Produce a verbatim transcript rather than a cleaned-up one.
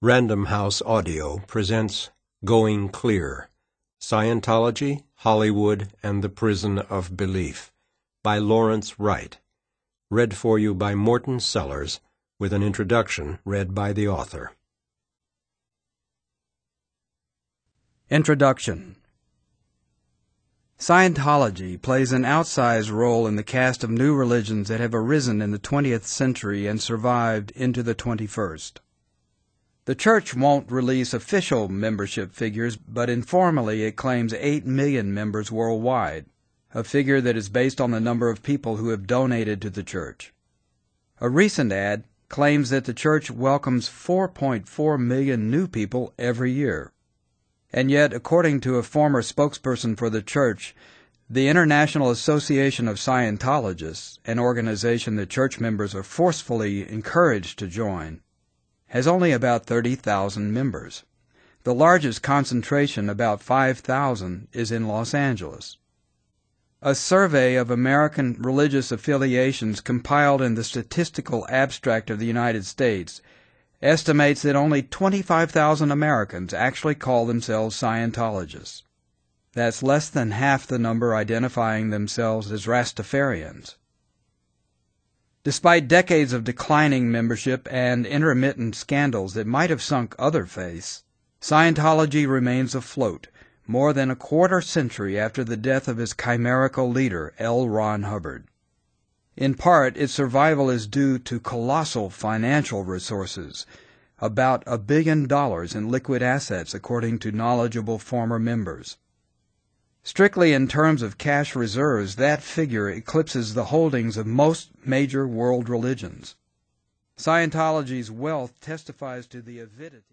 Random House Audio presents Going Clear, Scientology, Hollywood, and the Prison of Belief by Lawrence Wright. Read for you by Morton Sellers, with an introduction read by the author. Introduction. Scientology plays an outsized role in the cast of new religions that have arisen in the twentieth century and survived into the twenty-first. The Church won't release official membership figures, but informally it claims eight million members worldwide, a figure that is based on the number of people who have donated to the Church. A recent ad claims that the Church welcomes four point four million new people every year. And yet, according to a former spokesperson for the Church, the International Association of Scientologists, an organization that Church members are forcefully encouraged to join, has only about thirty thousand members. The largest concentration, about five thousand, is in Los Angeles. A survey of American religious affiliations compiled in the Statistical Abstract of the United States estimates that only twenty-five thousand Americans actually call themselves Scientologists. That's less than half the number identifying themselves as Rastafarians. Despite decades of declining membership and intermittent scandals that might have sunk other faiths, Scientology remains afloat more than a quarter century after the death of its chimerical leader, L. Ron Hubbard. In part, its survival is due to colossal financial resources, about a billion dollars in liquid assets, according to knowledgeable former members. Strictly in terms of cash reserves, that figure eclipses the holdings of most major world religions. Scientology's wealth testifies to the avidity